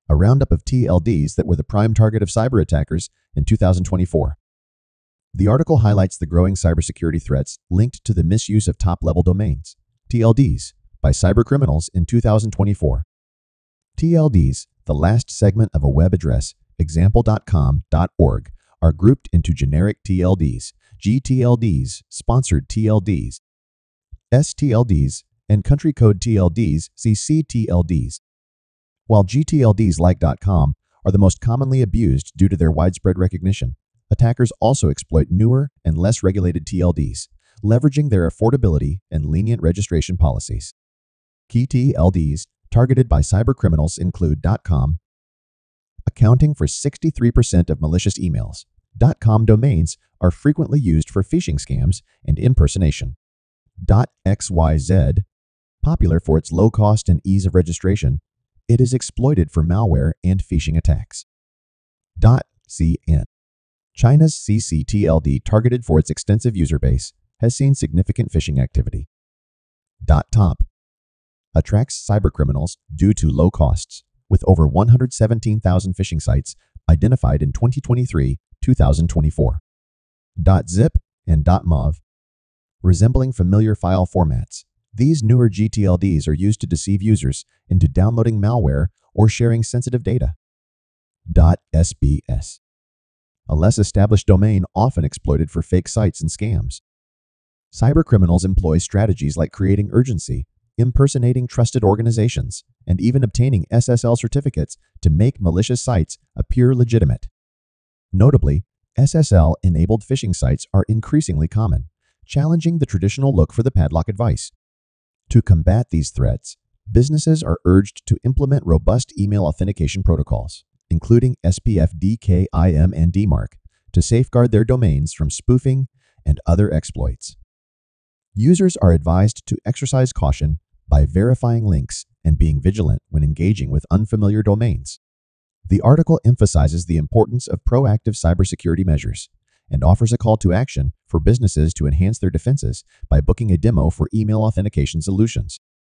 a roundup of TLDs that were the prime target of cyber attackers in 2024. The article highlights the growing cybersecurity threats linked to the misuse of top-level domains, TLDs, by cybercriminals in 2024. TLDs, the last segment of a web address, example.com.org, are grouped into generic TLDs, GTLDs, sponsored TLDs, STLDs, and country code TLDs, CCTLDs. While GTLDs like .com are the most commonly abused due to their widespread recognition, attackers also exploit newer and less regulated TLDs, leveraging their affordability and lenient registration policies. Key TLDs targeted by cybercriminals include .com, accounting for 63% of malicious emails. .com domains are frequently used for phishing scams and impersonation. .xyz, popular for its low cost and ease of registration, it is exploited for malware and phishing attacks. .cn, China's CCTLD, targeted for its extensive user base, has seen significant phishing activity. .top, attracts cybercriminals due to low costs, with over 117,000 phishing sites identified in 2023-2024. .zip and .mov, resembling familiar file formats, these newer GTLDs are used to deceive users into downloading malware or sharing sensitive data. .sbs, a less established domain often exploited for fake sites and scams. Cybercriminals employ strategies like creating urgency, impersonating trusted organizations, and even obtaining SSL certificates to make malicious sites appear legitimate. Notably, SSL-enabled phishing sites are increasingly common, challenging the traditional look for the padlock advice. To combat these threats, businesses are urged to implement robust email authentication protocols, including SPF, DKIM, and DMARC, to safeguard their domains from spoofing and other exploits. Users are advised to exercise caution by verifying links and being vigilant when engaging with unfamiliar domains. The article emphasizes the importance of proactive cybersecurity measures and offers a call to action for businesses to enhance their defenses by booking a demo for email authentication solutions.